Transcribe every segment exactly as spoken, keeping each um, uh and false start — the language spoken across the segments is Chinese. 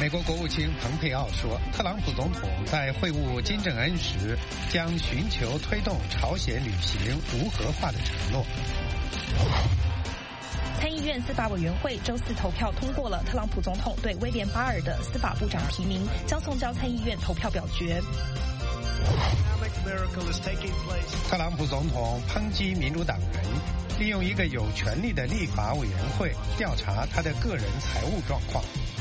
美国国务卿蓬佩奥说，特朗普总统在会晤金正恩时将寻求推动朝鲜履行无核化的承诺。 参议院司法委员会周四投票通过了特朗普总统对威廉巴尔的司法部长提名，将送交参议院投票表决。 特朗普总统抨击民主党人利用一个有权力的立法委员会调查他的个人财务状况。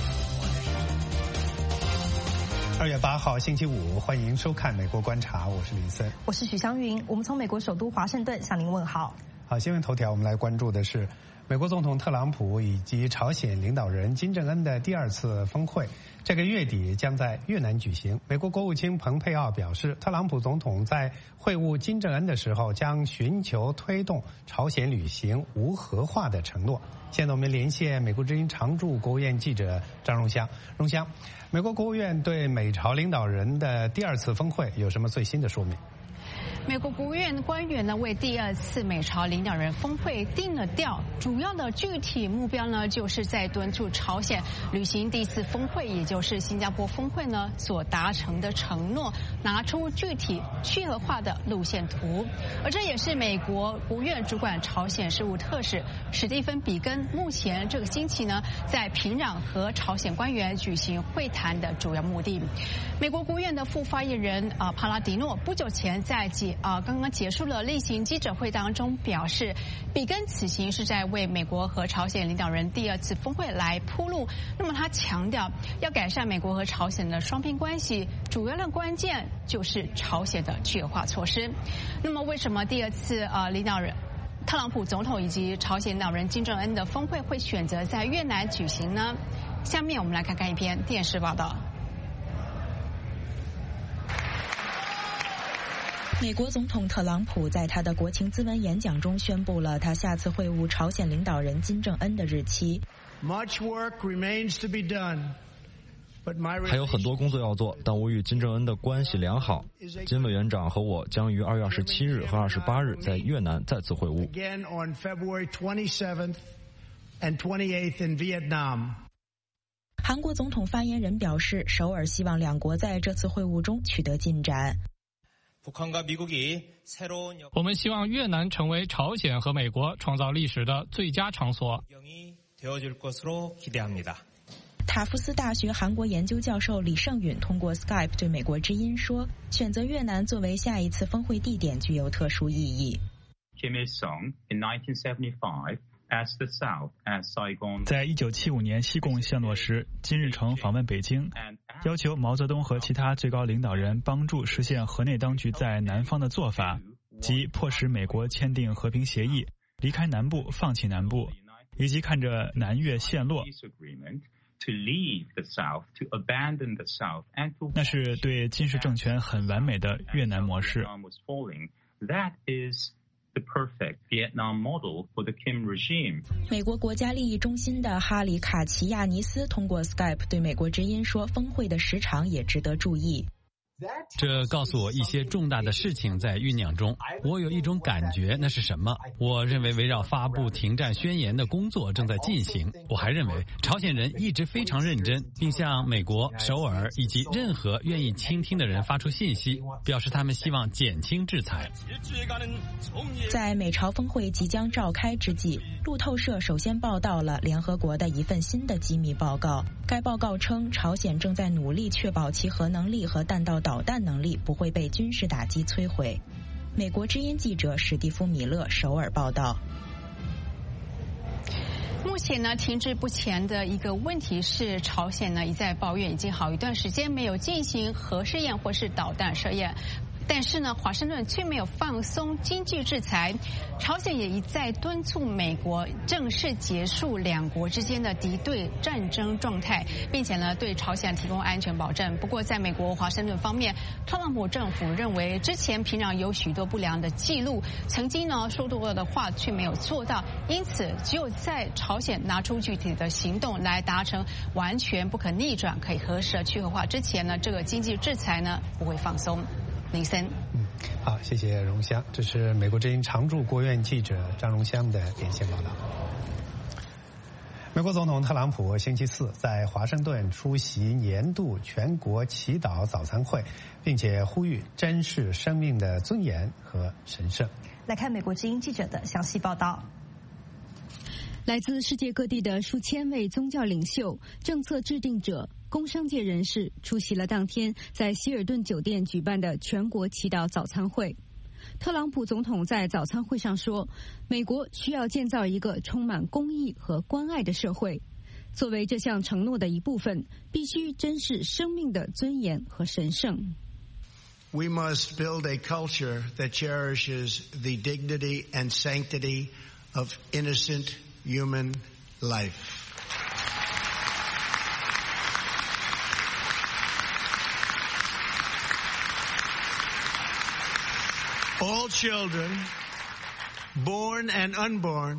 二月八号星期五，欢迎收看《美国观察》，我是林森， 我是许湘云，我们从美国首都华盛顿向您问好。 好，新闻头条，我们来关注的是美国总统特朗普以及朝鲜领导人金正恩的第二次峰会，这个月底将在越南举行。美国国务卿蓬佩奥表示，特朗普总统在会晤金正恩的时候将寻求推动朝鲜履行无核化的承诺。现在我们连线美国之音常驻国务院记者张荣香。荣香，美国国务院对美朝领导人的第二次峰会有什么最新的说明？ 美国国务院官员呢为第二次美朝领导人峰会定了调，主要的具体目标呢就是在敦促朝鲜履行第一次峰会，也就是新加坡峰会呢所达成的承诺，拿出具体去核化的路线图。而这也是美国国务院主管朝鲜事务特使史蒂芬·比根目前这个星期呢在平壤和朝鲜官员举行会谈的主要目的。美国国务院的副发言人啊帕拉迪诺不久前在结啊刚刚结束了例行记者会当中表示，比根此行是在为美国和朝鲜领导人第二次峰会来铺路。那么他强调，要改善美国和朝鲜的双边关系，主要的关键就是朝鲜的去核化措施。那么为什么第二次啊领导人特朗普总统以及朝鲜领导人金正恩的峰会会选择在越南举行呢？下面我们来看看一篇电视报道。 美国总统特朗普在他的国情咨文演讲中宣布了他下次会晤朝鲜领导人金正恩的日期。 还有很多工作要做，但我与金正恩的关系良好。金委员长和我将于二月二十七日和二十八日在越南再次会晤。 韩国总统发言人表示，首尔希望两国在这次会晤中取得进展。 我们希望越南成为朝鲜和美国创造历史的最佳场所。 塔夫斯大学韩国研究教授李胜允通过 Skype 对美国之音说，选择越南作为下一次峰会地点具有特殊意义。 在一九七五年西贡陷落时，金日成访问北京，要求毛泽东和其他最高领导人帮助实现河内当局在南方的做法，即迫使美国签订和平协议，离开南部，放弃南部，以及看着南越陷落。那是对金氏政权很完美的越南模式。 美国国家利益中心的哈里卡齐亚尼斯通过 Skype 对美国之音说，峰会的时长也值得注意。 这告诉我一些重大的事情在酝酿中，我有一种感觉，那是什么？我认为围绕发布停战宣言的工作正在进行。我还认为朝鲜人一直非常认真，并向美国、首尔以及任何愿意倾听的人发出信息，表示他们希望减轻制裁。 在美朝峰会即将召开之际，路透社首先报道了联合国的一份新的机密报告。该报告称，朝鲜正在努力确保其核能力和弹道导弹能力不会被军事打击摧毁。美国之音记者史蒂夫·米勒首尔报道。 目前呢，停滞不前的一个问题是，朝鲜呢一再抱怨已经好一段时间没有进行核试验或是导弹试验。但是呢，华盛顿却没有放松经济制裁，朝鲜也一再敦促美国正式结束两国之间的敌对战争状态，并且呢对朝鲜提供安全保证。不过，在美国华盛顿方面，特朗普政府认为之前平壤有许多不良的记录，曾经呢说过的话却没有做到，因此只有在朝鲜拿出具体的行动来达成完全不可逆转、可以核实的去核化之前呢，这个经济制裁呢不会放松。林森， 嗯，好，谢谢荣香，这是美国之音常驻国务院记者张荣香的连线报道。 美国总统特朗普星期四在华盛顿出席年度全国祈祷早餐会，并且呼吁珍视生命的尊严和神圣。 来看美国之音记者的详细报道。来自世界各地的数千位宗教领袖、政策制定者、工商界人士出席了当天在希尔顿酒店举办的全国祈祷早餐会。特朗普总统在早餐会上说，美国需要建造一个充满公义和关爱的社会。作为这项承诺的一部分，必须珍视生命的尊严和神圣。 We must build a culture that cherishes the dignity and sanctity of innocent human life. All children, born and unborn,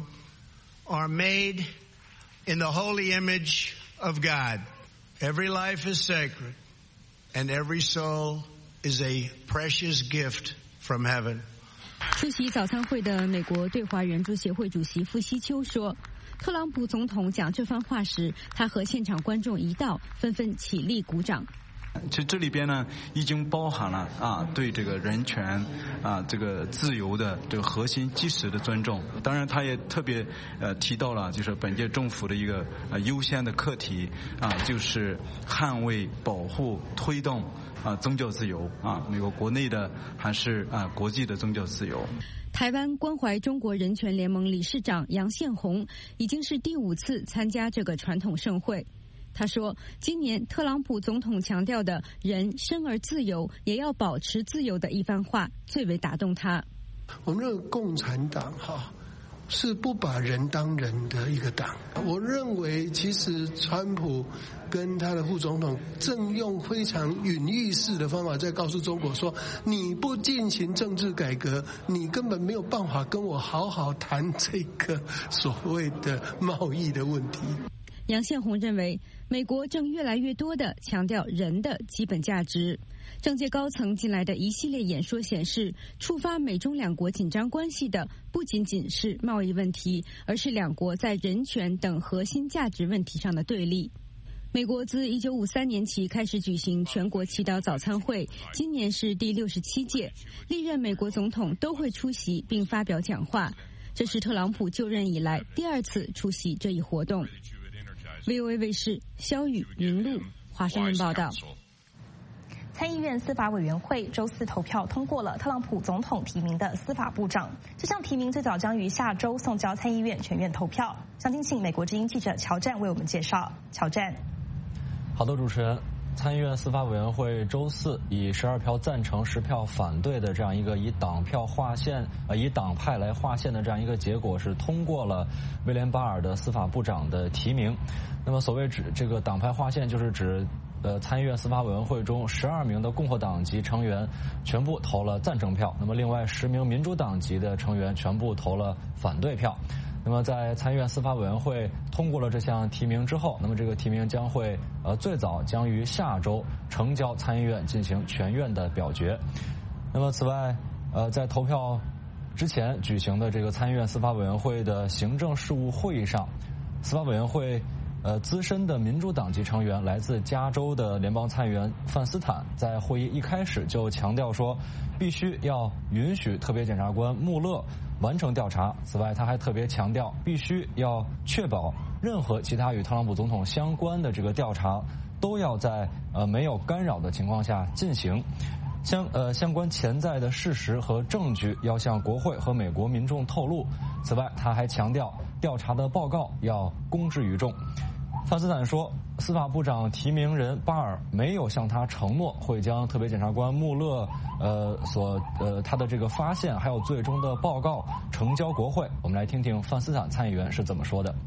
are made in the holy image of God. Every life is sacred, and every soul is a precious gift from heaven. 出席早餐会的美国对华援助协会主席傅希秋说，特朗普总统讲这番话时，他和现场观众一道，纷纷起立鼓掌。 其实这里边呢，已经包含了啊对这个人权啊这个自由的这个核心基石的尊重。当然，他也特别呃提到了，就是本届政府的一个呃优先的课题啊，就是捍卫、保护、推动啊宗教自由啊，美国国内的还是啊国际的宗教自由。 台湾关怀中国人权联盟理事长杨宪宏已经是第五次参加这个传统盛会。他说，今年特朗普总统强调的人生而自由，也要保持自由的一番话，最为打动他。 我们认为共产党哈是不把人当人的一个党。我认为其实川普跟他的副总统正用非常隐喻式的方法在告诉中国说，你不进行政治改革，你根本没有办法跟我好好谈这个所谓的贸易的问题。 杨宪宏认为，美国正越来越多地强调人的基本价值。政界高层近来的一系列演说显示，触发美中两国紧张关系的不仅仅是贸易问题，而是两国在人权等核心价值问题上的对立。美国自一九五三年起开始举行全国祈祷早餐会，今年是第六十七届，历任美国总统都会出席并发表讲话。这是特朗普就任以来第二次出席这一活动。V O A 卫视肖宇、云露华盛顿报道。 参议院司法委员会周四投票通过了特朗普总统提名的司法部长，这项提名最早将于下周送交参议院全院投票。详情请美国之音记者乔战为我们介绍。乔战， 好的，主持人。参议院司法委员会周四以十二票赞成、十票反对的这样一个以党票划线、呃以党派来划线的这样一个结果，是通过了威廉巴尔的司法部长的提名。那么，所谓指这个党派划线，就是指呃参议院司法委员会中十二名的共和党籍成员全部投了赞成票，那么另外十名民主党籍的成员全部投了反对票。那么在参议院司法委员会通过了这项提名之后，那么这个提名将会呃最早将于下周呈交参议院进行全院的表决。那么此外，呃在投票之前举行的这个参议院司法委员会的行政事务会议上，司法委员会呃资深的民主党籍成员来自加州的联邦参议员范斯坦在会议一开始就强调说，必须要允许特别检察官穆勒完成调查。此外，他还特别强调，必须要确保任何其他与特朗普总统相关的这个调查都要在呃没有干扰的情况下进行。相呃相关潜在的事实和证据要向国会和美国民众透露。此外，他还强调调查的报告要公之于众。范斯坦说，司法部长提名人巴尔没有向他承诺会将特别检察官穆勒呃所呃他的这个发现还有最终的报告呈交国会。我们来听听范斯坦参议员是怎么说的。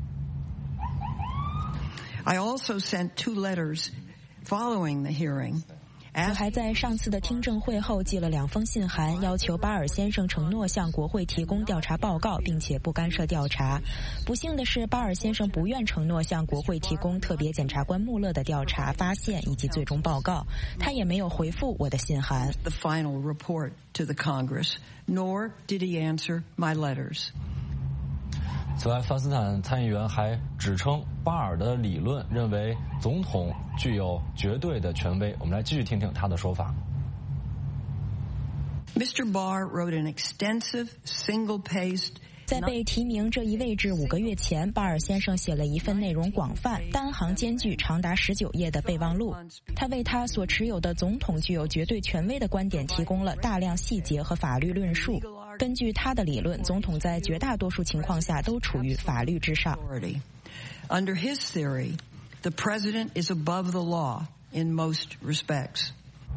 I also sent two letters following the hearing. 我还在上次的听证会后寄了两封信函，要求巴尔先生承诺向国会提供调查报告，并且不干涉调查。不幸的是，巴尔先生不愿承诺向国会提供特别检察官穆勒的调查发现以及最终报告，他也没有回复我的信函。 The final report to the Congress, nor did he answer my letters. 此外，范斯坦参议员还指称巴尔的理论认为总统具有绝对的权威。我们来继续听听他的说法。 Mister Barr wrote an extensive, single-paced 在被提名这一位置五个月前，巴尔先生写了一份内容广泛、单行间距长达十九页的备忘录。他为他所持有的总统具有绝对权威的观点提供了大量细节和法律论述。根据他的理论，总统在绝大多数情况下都处于法律之上。 Under his theory, the president is above the law in most respects.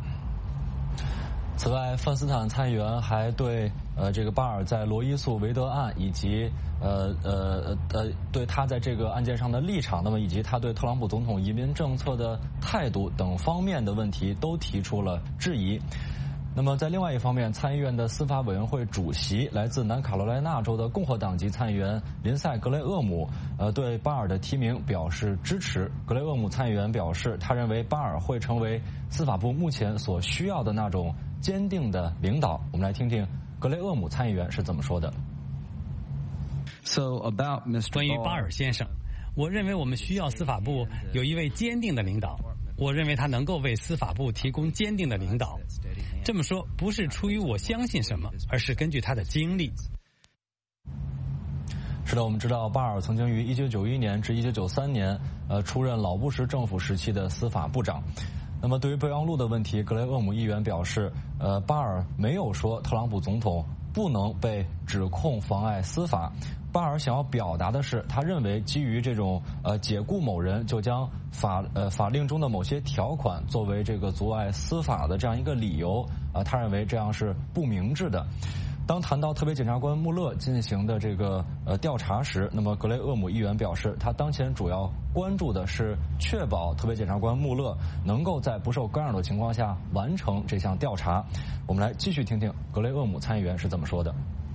此外，范斯坦参议员还对呃这个巴尔在罗伊诉韦德案以及呃呃呃对他在这个案件上的立场，那么以及他对特朗普总统移民政策的态度等方面的问题都提出了质疑。那么在另外一方面，参议院的司法委员会主席来自南卡罗来纳州的共和党籍参议员林赛·格雷厄姆呃对巴尔的提名表示支持。格雷厄姆参议员表示，他认为巴尔会成为司法部目前所需要的那种坚定的领导。我们来听听格雷厄姆参议员是怎么说的。 So about Mister 关于巴尔先生，我认为我们需要司法部有一位坚定的领导。我认为他能够为司法部提供坚定的领导。这么说不是出于我相信什么，而是根据他的经历。 是的，我们知道巴尔曾经于一九九一年至一九九三年呃出任老布什政府时期的司法部长。那么对于备忘录的问题，格雷厄姆议员表示，呃，巴尔没有说特朗普总统不能被指控妨碍司法。巴尔想要表达的是，他认为基于这种呃解雇某人就将法呃法令中的某些条款作为这个阻碍司法的这样一个理由啊、呃，他认为这样是不明智的。当谈到特别检察官穆勒进行的这个呃调查时，那么格雷厄姆议员表示，他当前主要关注的是确保特别检察官穆勒能够在不受干扰的情况下完成这项调查。我们来继续听听格雷厄姆参议员是怎么说的。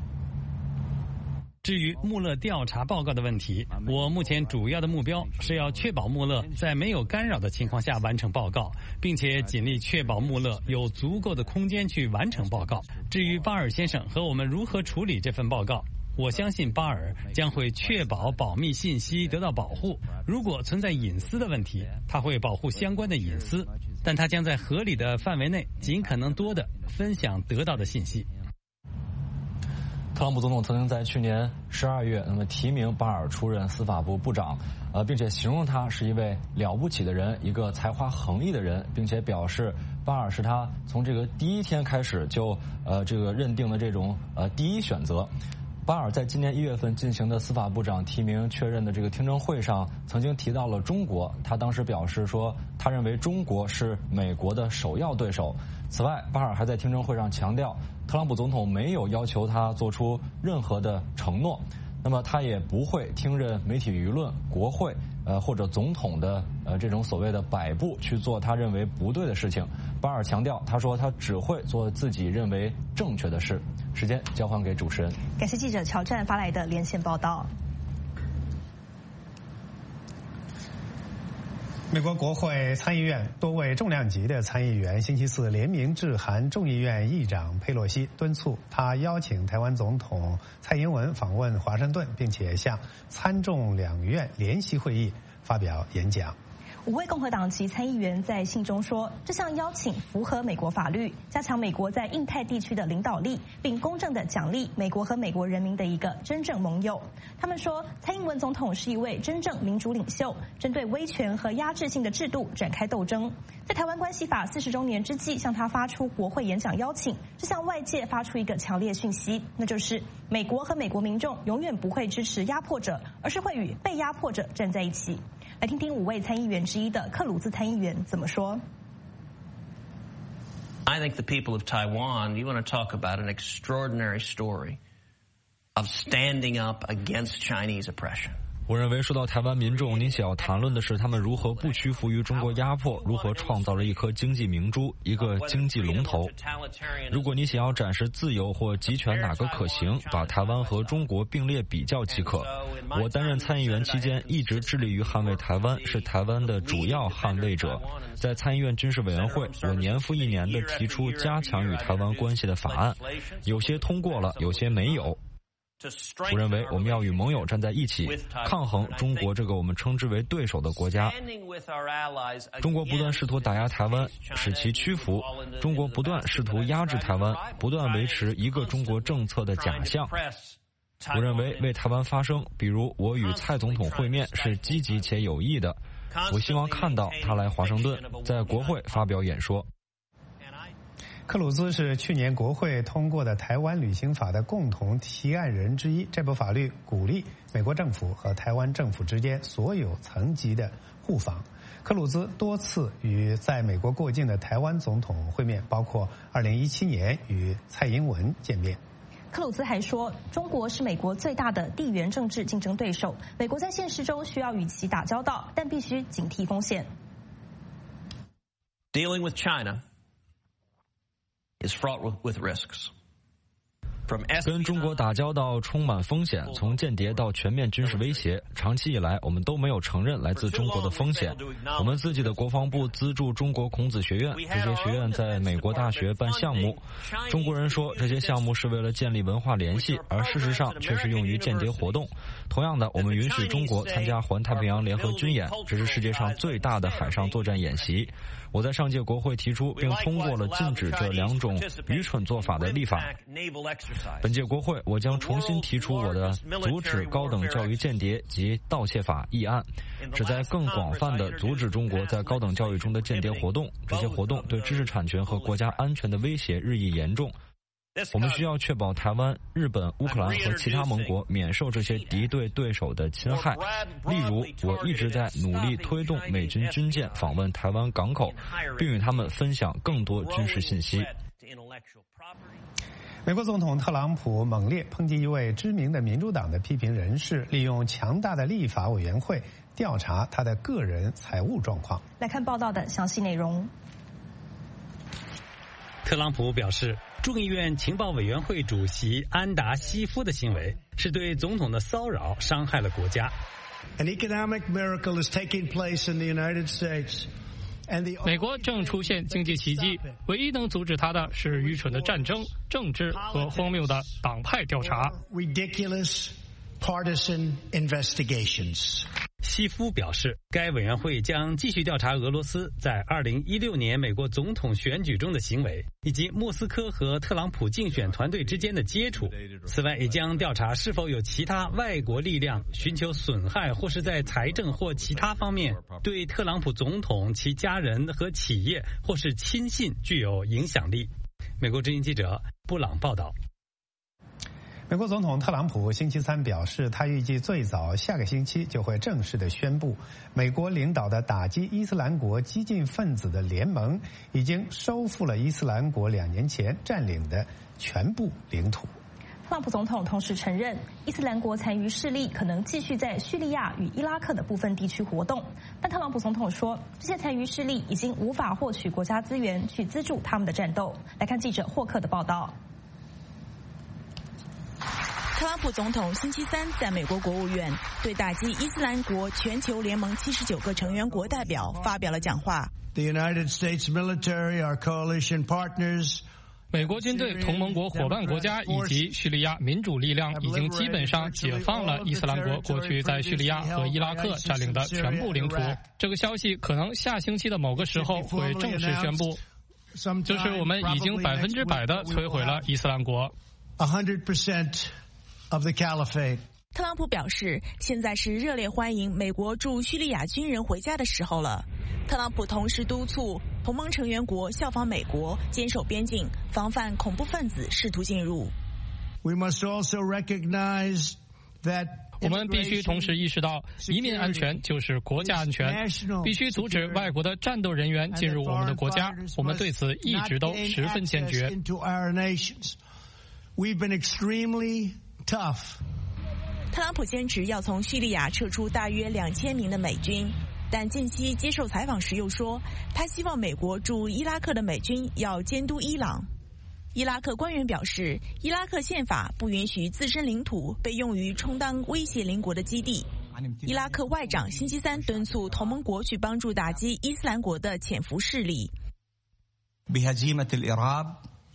至于穆勒调查报告的问题，我目前主要的目标是要确保穆勒在没有干扰的情况下完成报告，并且尽力确保穆勒有足够的空间去完成报告。至于巴尔先生和我们如何处理这份报告，我相信巴尔将会确保保密信息得到保护。如果存在隐私的问题，他会保护相关的隐私，但他将在合理的范围内尽可能多的分享得到的信息。 特朗普总统曾经在去年十二月，那么提名巴尔出任司法部部长，呃，并且形容他是一位了不起的人，一个才华横溢的人，并且表示巴尔是他从这个第一天开始就呃这个认定的这种呃第一选择。巴尔在今年一月份进行的司法部长提名确认的这个听证会上，曾经提到了中国。他当时表示说，他认为中国是美国的首要对手。此外，巴尔还在听证会上强调，特朗普总统没有要求他做出任何的承诺，那么他也不会听任媒体舆论、国会呃或者总统的呃这种所谓的摆布去做他认为不对的事情。巴尔强调，他说他只会做自己认为正确的事。时间交还给主持人。 感谢记者乔战发来的连线报道。 美国国会参议院多位重量级的参议员星期四联名致函众议院议长佩洛西，敦促他邀请台湾总统蔡英文访问华盛顿，并且向参众两院联席会议发表演讲。 五位共和党籍参议员在信中说，这项邀请符合美国法律，加强美国在印太地区的领导力，并公正地奖励美国和美国人民的一个真正盟友。他们说，蔡英文总统是一位真正民主领袖，针对威权和压制性的制度展开斗争。在台湾关系法四十周年之际，向他发出国会演讲邀请，这向外界发出一个强烈讯息，那就是美国和美国民众永远不会支持压迫者，而是会与被压迫者站在一起。来听听五位参议员之一的克鲁兹参议员怎么说。 I think the people of Taiwan, you want to talk about an extraordinary story of standing up against Chinese oppression. 我认为说到台湾民众，您想要谈论的是他们如何不屈服于中国压迫，如何创造了一颗经济明珠，一个经济龙头。如果你想要展示自由或集权哪个可行，把台湾和中国并列比较即可。我担任参议员期间一直致力于捍卫台湾，是台湾的主要捍卫者。在参议院军事委员会，我年复一年地提出加强与台湾关系的法案，有些通过了，有些没有。 我认为我们要与盟友站在一起，抗衡中国这个我们称之为对手的国家。中国不断试图打压台湾，使其屈服；中国不断试图压制台湾，不断维持一个中国政策的假象。我认为为台湾发声，比如我与蔡总统会面是积极且有益的。我希望看到他来华盛顿，在国会发表演说。 克鲁兹是去年国会通过的台湾旅行法的共同提案人之一。这部法律鼓励美国政府和台湾政府之间所有层级的互访。克鲁兹多次与在美国过境的台湾总统会面，包括二零一七年与蔡英文见面。 克鲁兹还说，中国是美国最大的地缘政治竞争对手，美国在现实中需要与其打交道，但必须警惕风险。 Dealing with China is fraught with, with risks. 跟中国打交道充满风险，从间谍到全面军事威胁，长期以来我们都没有承认来自中国的风险。我们自己的国防部资助中国孔子学院，这些学院在美国大学办项目。中国人说这些项目是为了建立文化联系，而事实上却是用于间谍活动。同样的，我们允许中国参加环太平洋联合军演，这是世界上最大的海上作战演习。我在上届国会提出并通过了禁止这两种愚蠢做法的立法。本届国会，我将重新提出我的阻止高等教育间谍及盗窃法议案，旨在更广泛地阻止中国在高等教育中的间谍活动。这些活动对知识产权和国家安全的威胁日益严重。我们需要确保台湾、日本、乌克兰和其他盟国免受这些敌对对手的侵害。例如，我一直在努力推动美军军舰访问台湾港口，并与他们分享更多军事信息。 美国总统特朗普猛烈抨击一位知名的民主党的批评人士，利用强大的立法委员会调查他的个人财务状况。 来看报道的详细内容。 特朗普表示，众议院情报委员会主席安达西夫的行为是对总统的骚扰，伤害了国家。 An economic miracle is taking place in the United States. 美国正出现经济奇迹，唯一能阻止它的是愚蠢的战争、政治和荒谬的党派调查。 Ridiculous partisan investigations. 西夫表示，该委员会将继续调查俄罗斯在二零一六年美国总统选举中的行为，以及莫斯科和特朗普竞选团队之间的接触。此外，也将调查是否有其他外国力量寻求损害，或是在财政或其他方面对特朗普总统、其家人和企业或是亲信具有影响力。美国之音记者布朗报道。 美国总统特朗普星期三表示，他预计最早下个星期就会正式的宣布，美国领导的打击伊斯兰国激进分子的联盟已经收复了伊斯兰国两年前占领的全部领土。 特朗普总统同时承认，伊斯兰国残余势力可能继续在叙利亚与伊拉克的部分地区活动，但特朗普总统说，这些残余势力已经无法获取国家资源去资助他们的战斗。来看记者霍克的报道。 特朗普总统星期三在美国国务院对打击伊斯兰国全球联盟七十九个成员国代表发表了讲话。 The United States military, our coalition partners, 美国军队、同盟国伙伴国家以及叙利亚民主力量已经基本上解放了伊斯兰国过去在叙利亚和伊拉克占领的全部领土。这个消息可能下星期的某个时候会正式宣布，就是我们已经百分之百的摧毁了伊斯兰国。 one hundred percent of the caliphate. 特朗普表示，现在是热烈欢迎美国驻叙利亚军人回家的时候了。特朗普同时督促同盟成员国效仿美国，坚守边境，防范恐怖分子试图进入。 We must also recognize that 我们必须同时意识到，移民安全就是国家安全，必须阻止外国的战斗人员进入我们的国家。我们对此一直都十分坚决。 We've been extremely tough. 特朗普坚持要从叙利亚撤出大约两千名的美军，但近期接受采访时又说，他希望美国驻伊拉克的美军要监督伊朗。伊拉克官员表示，伊拉克宪法不允许自身领土被用于充当威胁邻国的基地。伊拉克外长星期三敦促同盟国去帮助打击伊斯兰国的潜伏势力。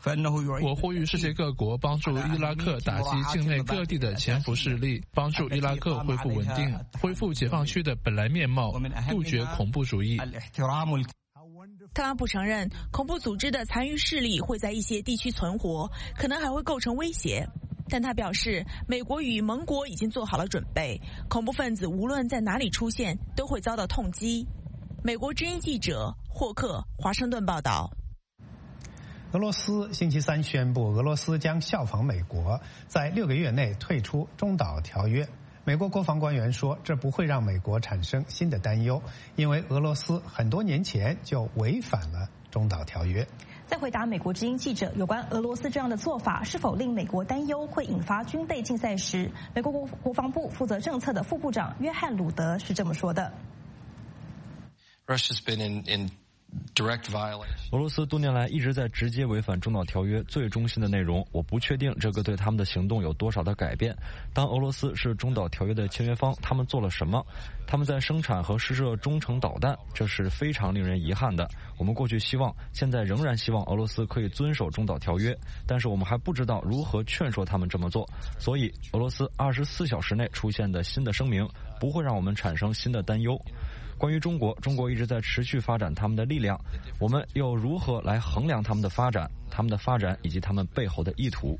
我呼吁世界各国帮助伊拉克打击境内各地的潜伏势力，帮助伊拉克恢复稳定，恢复解放区的本来面貌，杜绝恐怖主义。 特朗普承认，恐怖组织的残余势力会在一些地区存活，可能还会构成威胁。但他表示，美国与盟国已经做好了准备，恐怖分子无论在哪里出现，都会遭到痛击。美国之音记者霍克，华盛顿报道。 俄罗斯星期三宣布，俄罗斯将效仿美国，在六个月内退出中导条约。美国国防官员说，这不会让美国产生新的担忧，因为俄罗斯很多年前就违反了中导条约。 在回答美国之音记者有关俄罗斯这样的做法是否令美国担忧会引发军备竞赛时，美国国国防部负责政策的副部长约翰·鲁德是这么说的。 Russia's been in, in俄罗斯多年来一直在直接违反中导条约最中心的内容，我不确定这个对他们的行动有多少的改变。当俄罗斯是中导条约的签约方，他们做了什么？他们在生产和试射中程导弹，这是非常令人遗憾的。我们过去希望，现在仍然希望俄罗斯可以遵守中导条约，但是我们还不知道如何劝说他们这么做。所以，俄罗斯二十四小时内出现的新的声明不会让我们产生新的担忧。关于中国，中国一直在持续发展他们的力量，我们又如何来衡量他们的发展、他们的发展以及他们背后的意图？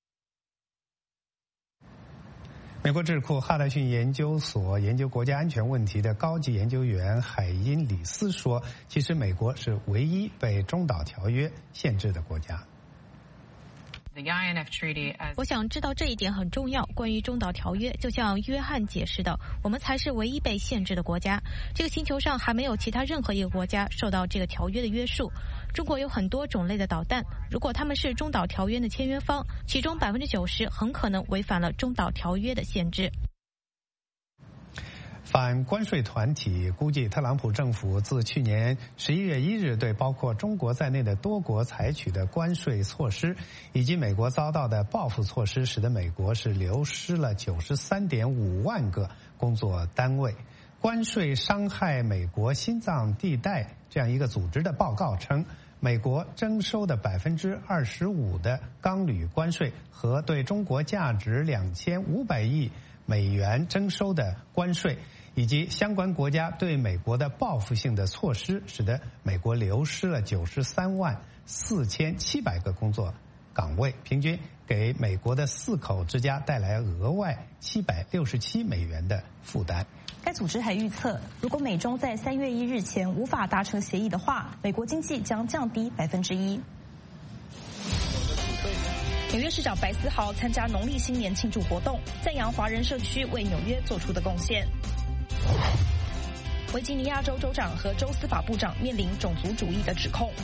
美国智库哈德逊研究所研究国家安全问题的高级研究员海因里斯说，其实美国是唯一被中导条约限制的国家。 我想知道这一点很重要。关于中导条约，就像约翰解释的，我们才是唯一被限制的国家。这个星球上还没有其他任何一个国家受到这个条约的约束。中国有很多种类的导弹，如果他们是中导条约的签约方，其中百分之九十很可能违反了中导条约的限制。 反关税团体估计，特朗普政府自去年十一月一日对包括中国在内的多国采取的关税措施，以及美国遭到的报复措施，使得美国是流失了九十三点五万个工作单位。关税伤害美国心脏地带这样一个组织的报告称，美国征收的百分之二十五的钢铝关税和对中国价值两千五百亿美元征收的关税，以及相关国家对美国的报复性的措施，使得美国流失了九十三万四千七百个工作岗位，平均给美国的四口之家带来额外七百六十七美元的负担。 该组织还预测，如果美中在三月一日前无法达成协议的话，美国经济将降低百分之一。纽约市长白思豪参加农历新年庆祝活动，赞扬华人社区为纽约做出的贡献。维吉尼亚州州长和州司法部长面临种族主义的指控。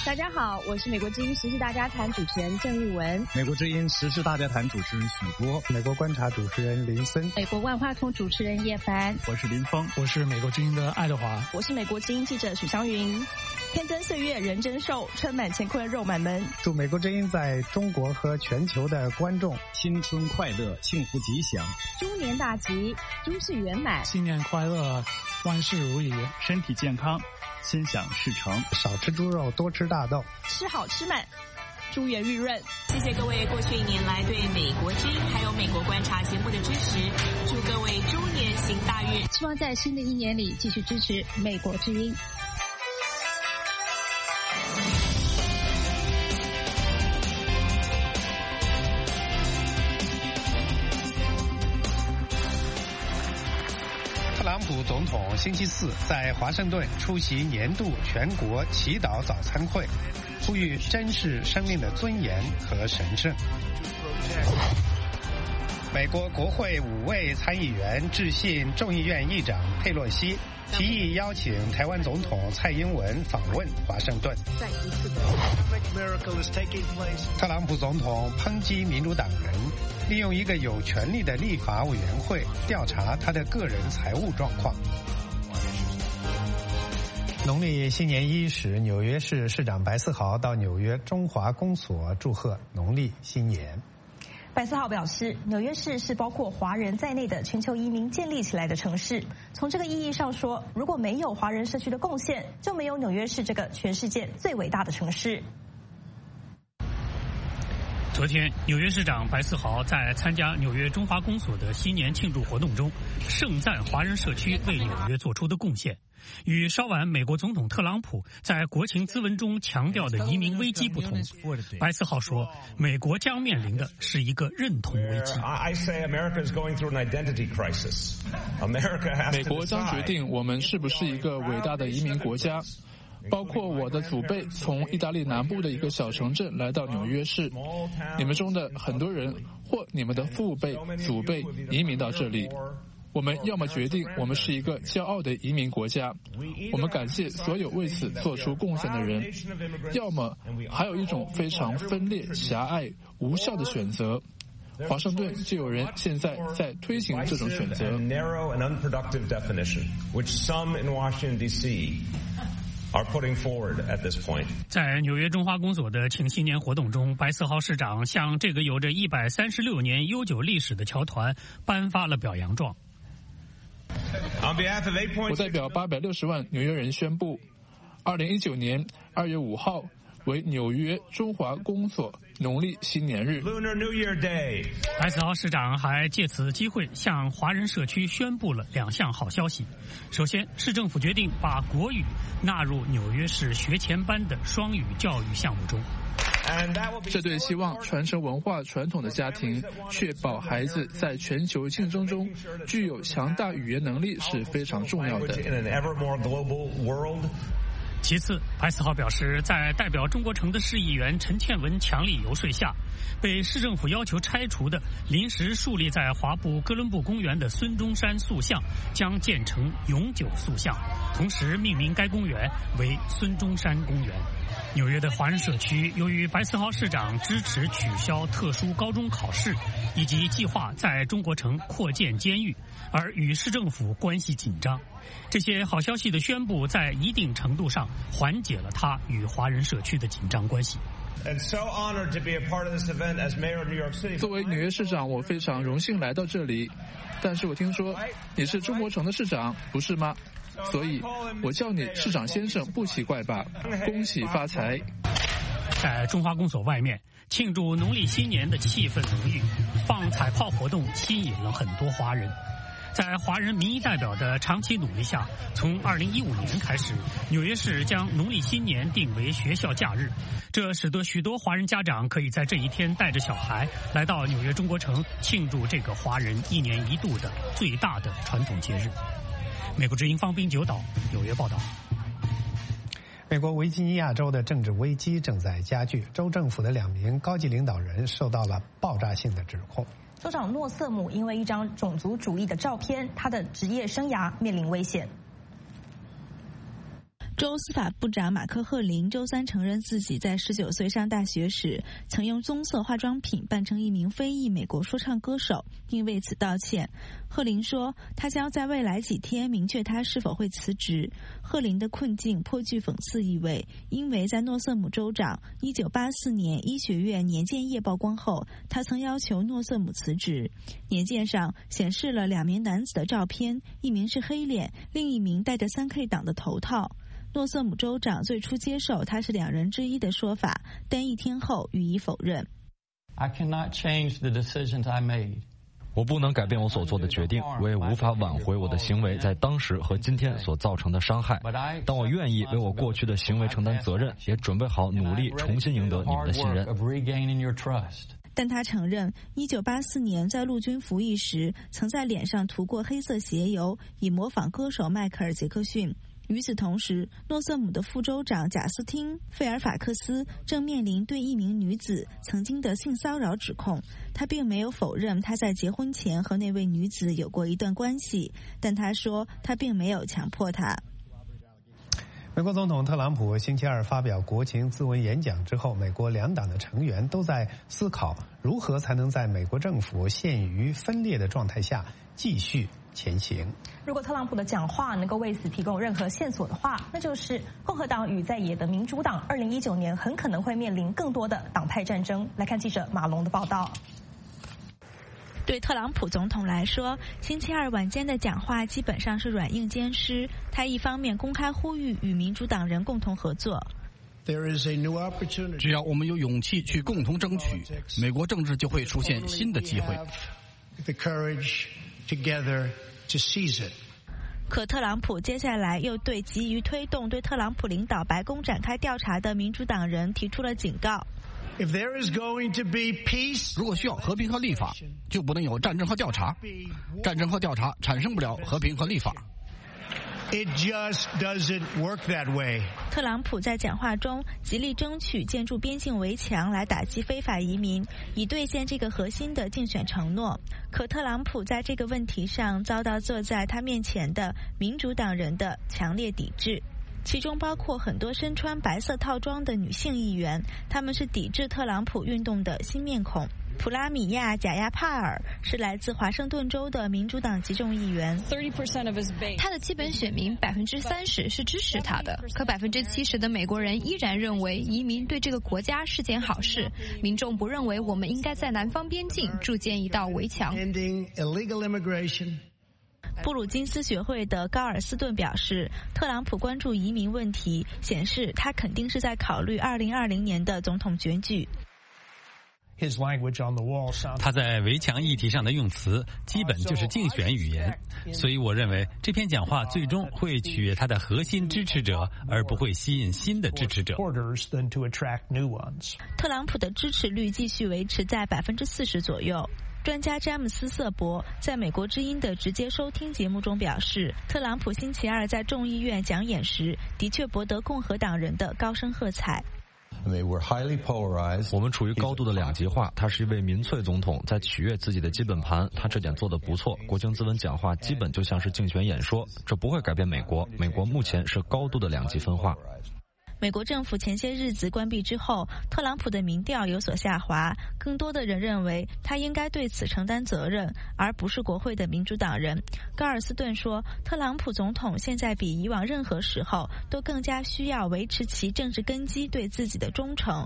大家好，我是美国之音时事大家谈主持人郑玉文， 美国之音时事大家谈主持人许波， 美国观察主持人林森， 美国万花筒主持人叶凡， 我是林峰， 我是美国之音的爱德华， 我是美国之音记者许湘云。天增岁月人增寿，春满乾坤肉满门。 祝美国之音在中国和全球的观众新春快乐，幸福吉祥， 猪年大吉，诸事圆满， 新年快乐，万事如意， 身体健康，心想事成。 少吃猪肉，多吃大豆， 吃好吃满，珠圆玉润。 谢谢各位过去一年来对美国之音还有美国观察节目的支持，祝各位猪年行大运， 希望在新的一年里继续支持美国之音。 特朗普总统星期四在华盛顿出席年度全国祈祷早餐会，呼吁珍视生命的尊严和神圣。美国国会五位参议员致信众议院议长佩洛西，提议邀请台湾总统蔡英文访问华盛顿。特朗普总统抨击民主党人利用一个有权力的立法委员会调查他的个人财务状况。农历新年伊始，纽约市市长白思豪到纽约中华公所祝贺农历新年。 白思豪表示，纽约市是包括华人在内的全球移民建立起来的城市。从这个意义上说，如果没有华人社区的贡献，就没有纽约市这个全世界最伟大的城市。 昨天，纽约市长白思豪在参加纽约中华公所的新年庆祝活动中，盛赞华人社区为纽约做出的贡献。与稍晚美国总统特朗普在国情咨文中强调的移民危机不同，白思豪说，美国将面临的是一个认同危机。 美国将决定我们是不是一个伟大的移民国家。包括我的祖辈从意大利南部的一个小城镇来到纽约市，你们中的很多人或你们的父辈、祖辈移民到这里。我们要么决定我们是一个骄傲的移民国家，我们感谢所有为此做出贡献的人；要么还有一种非常分裂、狭隘、无效的选择。华盛顿就有人现在在推行这种选择。 在纽约中华公所的庆新年活动中，白思豪市长向这个有着一百三十六年悠久历史的侨团颁发了表扬状。 我代表八百六十万纽约人宣布，二零一九年二月五号为纽约中华公所农历新年日。 白思豪市长还借此机会向华人社区宣布了两项好消息。首先，市政府决定把国语纳入纽约市学前班的双语教育项目中。 这对希望传承文化传统的家庭，确保孩子在全球竞争中具有强大语言能力是非常重要的。 其次，白思豪表示，在代表中国城的市议员陈倩文强力游说下，被市政府要求拆除的临时树立在华埠哥伦布公园的孙中山塑像将建成永久塑像，同时命名该公园为孙中山公园。纽约的华人社区由于白思豪市长支持取消特殊高中考试，以及计划在中国城扩建监狱，而与市政府关系紧张。这些好消息的宣布在一定程度上缓解了他与华人社区的紧张关系。 作为纽约市长，我非常荣幸来到这里，但是我听说你是中国城的市长，不是吗？所以我叫你市长先生不奇怪吧？恭喜发财。 在中华公所外面，庆祝农历新年的气氛浓郁，放彩炮活动吸引了很多华人。在华人民意代表的长期努力下，从二零一五年开始，纽约市将农历新年定为学校假日，这使得许多华人家长可以在这一天带着小孩来到纽约中国城庆祝这个华人一年一度的最大的传统节日。美国之音方滨九岛纽约报道。 美国维吉尼亚州的政治危机正在加剧，州政府的两名高级领导人受到了爆炸性的指控。 州长诺瑟姆因为一张种族主义的照片，他的职业生涯面临危险。 州司法部长马克·赫林周三承认自己在十九岁上大学时曾用棕色化妆品扮成一名非裔美国说唱歌手，并为此道歉。赫林说，他将在未来几天明确他是否会辞职。赫林的困境颇具讽刺意味，因为在诺瑟姆州长一九八四年医学院年鉴页曝光后，他曾要求诺瑟姆辞职。年鉴上显示了两名男子的照片，一名是黑脸，另一名戴着 三 K 党的头套。诺瑟姆州长最初接受他是两人之一的说法，但一天后予以否认。 I cannot change the decisions I made. 我不能改变我所做的决定，我也无法挽回我的行为在当时和今天所造成的伤害。但我愿意为我过去的行为承担责任，也准备好努力重新赢得你们的信任。 但他承认一九八四年在陆军服役时曾在脸上涂过黑色鞋油，以模仿歌手迈克尔·杰克逊。与此同时，诺瑟姆的副州长贾斯汀·费尔法克斯正面临对一名女子曾经的性骚扰指控。他并没有否认他在结婚前和那位女子有过一段关系，但他说他并没有强迫她。 美国总统特朗普星期二发表国情咨文演讲之后，美国两党的成员都在思考如何才能在美国政府陷于分裂的状态下继续前行。 如果特朗普的讲话能够为此提供任何线索的话，那就是共和党与在野的民主党二零一九年很可能会面临更多的党派战争。来看记者马龙的报道。 对特朗普总统来说，星期二晚间的讲话基本上是软硬兼施。他一方面公开呼吁与民主党人共同合作， 只要我们有勇气去共同争取，美国政治就会出现新的机会。 可特朗普接下来又对急于推动对特朗普领导白宫展开调查的民主党人提出了警告。 如果需要和平和立法，就不能有战争和调查。战争和调查产生不了和平和立法。 It just doesn't work that way. 特朗普在讲话中极力争取建筑边境围墙来打击非法移民，以兑现这个核心的竞选承诺。可特朗普在这个问题上遭到坐在他面前的民主党人的强烈抵制。其中包括很多身穿白色套装的女性议员，他们是抵制特朗普运动的新面孔。普拉米亚·贾亚帕尔是来自华盛顿州的民主党籍众议员。 他的基本选民百分之三十是支持他的，可百分之七十的美国人依然认为移民对这个国家是件好事。民众不认为我们应该在南方边境筑建一道围墙。 布鲁金斯学会的高尔斯顿表示，特朗普关注移民问题，显示他肯定是在考虑二零二零年的总统选举。 他在围墙议题上的用词基本就是竞选语言，所以我认为这篇讲话最终会取悦他的核心支持者，而不会吸引新的支持者。 特朗普的支持率继续维持在百分之四十左右。专家詹姆斯·瑟伯在美国之音的直接收听节目中表示，特朗普星期二在众议院讲演时的确博得共和党人的高声喝彩。 我们处于高度的两极化，他是一位民粹总统，在取悦自己的基本盘，他这点做得不错。国情咨文讲话基本就像是竞选演说，这不会改变美国。美国目前是高度的两极分化。 美国政府前些日子关闭之后，特朗普的民调有所下滑，更多的人认为他应该对此承担责任，而不是国会的民主党人。高尔斯顿说，特朗普总统现在比以往任何时候都更加需要维持其政治根基对自己的忠诚。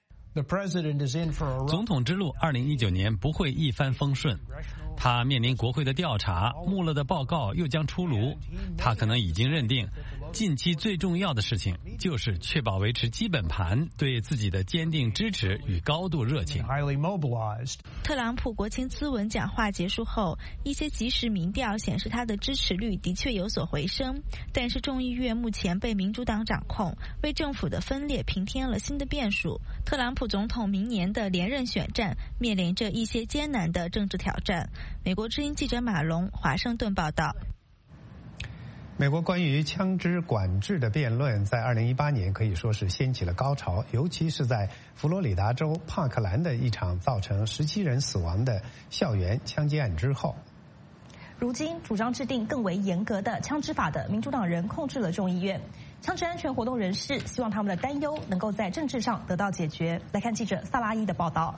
总统之路二零一九年不会一帆风顺，他面临国会的调查，穆勒的报告又将出炉，他可能已经认定近期最重要的事情就是确保维持基本盘对自己的坚定支持与高度热情。 特朗普国情咨文讲话结束后，一些即时民调显示他的支持率的确有所回升，但是众议院目前被民主党掌控，为政府的分裂平添了新的变数。特朗普总统明年的连任选战面临着一些艰难的政治挑战。美国之音记者马龙华盛顿报道。 美国关于枪支管制的辩论在二零一八年可以说是掀起了高潮，尤其是在佛罗里达州帕克兰的一场造成十七人死亡的校园枪击案之后。 如今主张制定更为严格的枪支法的民主党人控制了众议院。 枪支安全活动人士希望他们的担忧能够在政治上得到解决。来看记者萨拉伊的报道。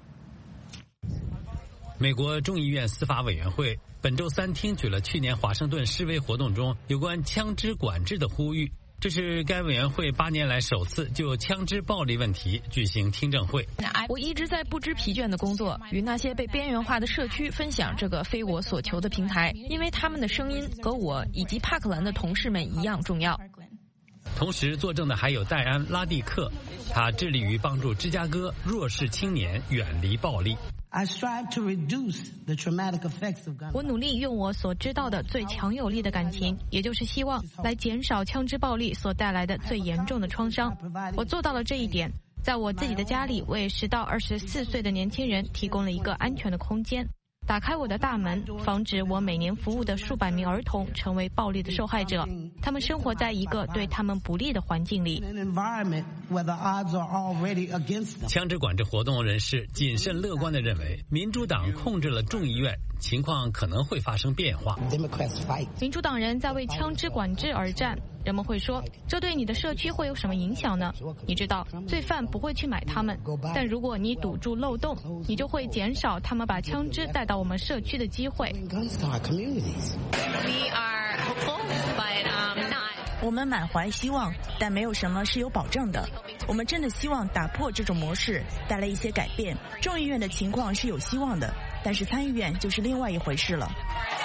美国众议院司法委员会本周三听取了去年华盛顿示威活动中有关枪支管制的呼吁，这是该委员会八年来首次就枪支暴力问题举行听证会。 我一直在不知疲倦的工作，与那些被边缘化的社区分享这个非我所求的平台，因为他们的声音和我以及帕克兰的同事们一样重要。 同时作证的还有戴安·拉蒂克，他致力于帮助芝加哥弱势青年远离暴力。 我努力用我所知道的最强有力的感情，也就是希望，来减少枪支暴力所带来的最严重的创伤。我做到了这一点，在我自己的家里，为十到二十四岁的年轻人提供了一个安全的空间，打开我的大门，防止我每年服务的数百名儿童成为暴力的受害者。他们生活在一个对他们不利的环境里。 枪支管制活动人士谨慎乐观地认为，民主党控制了众议院，情况可能会发生变化。 民主党人在为枪支管制而战。人们会说，这对你的社区会有什么影响呢？你知道，罪犯不会去买它们，但如果你堵住漏洞，你就会减少他们把枪支带到我们社区的机会。 我们满怀希望，但没有什么是有保证的。我们真的希望打破这种模式，带来一些改变。众议院的情况是有希望的，但是参议院就是另外一回事了。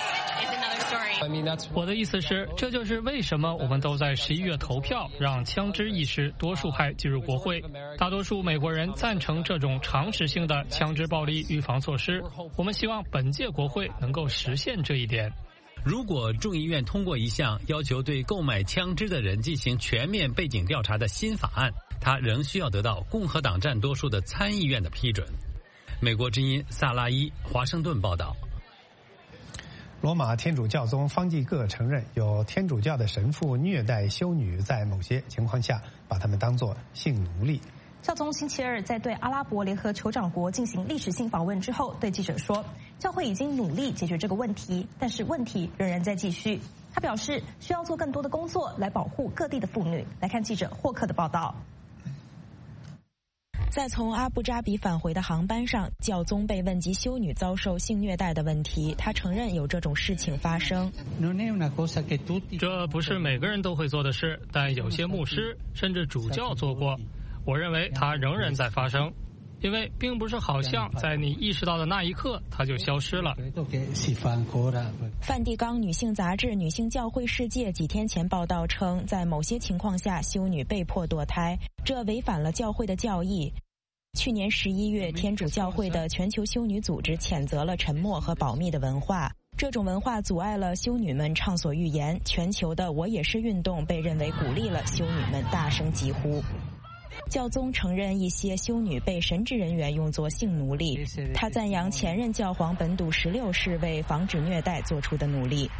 我的意思是，这就是为什么我们都在十一月投票，让枪支意识多数派进入国会。大多数美国人赞成这种常识性的枪支暴力预防措施。我们希望本届国会能够实现这一点。 如果众议院通过一项要求对购买枪支的人进行全面背景调查的新法案，它仍需要得到共和党占多数的参议院的批准。美国之音萨拉伊华盛顿报道。 罗马天主教宗方济各承认，有天主教的神父虐待修女，在某些情况下把他们当作性奴隶。 教宗星期二在对阿拉伯联合酋长国进行历史性访问之后，对记者说，教会已经努力解决这个问题，但是问题仍然在继续。他表示，需要做更多的工作来保护各地的妇女。来看记者霍克的报道。 在从阿布扎比返回的航班上，教宗被问及修女遭受性虐待的问题，他承认有这种事情发生。 这不是每个人都会做的事，但有些牧师甚至主教做过。我认为它仍然在发生，因为并不是好像在你意识到的那一刻它就消失了。 梵蒂冈女性杂志《女性教会世界》几天前报道称，在某些情况下修女被迫堕胎，这违反了教会的教义。去年十一月，天主教会的全球修女组织谴责了沉默和保密的文化，这种文化阻碍了修女们畅所欲言。全球的我也是运动被认为鼓励了修女们大声疾呼。教宗承认一些修女被神职人员用作性奴隶，他赞扬前任教皇本笃十六世为防止虐待做出的努力。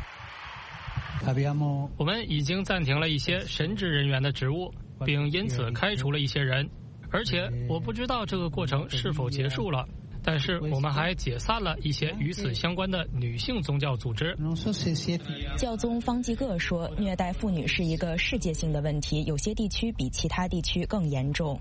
我们已经暂停了一些神职人员的职务，并因此开除了一些人，而且我不知道这个过程是否结束了。但是我们还解散了一些与此相关的女性宗教组织。 教宗方济各说，虐待妇女是一个世界性的问题，有些地区比其他地区更严重。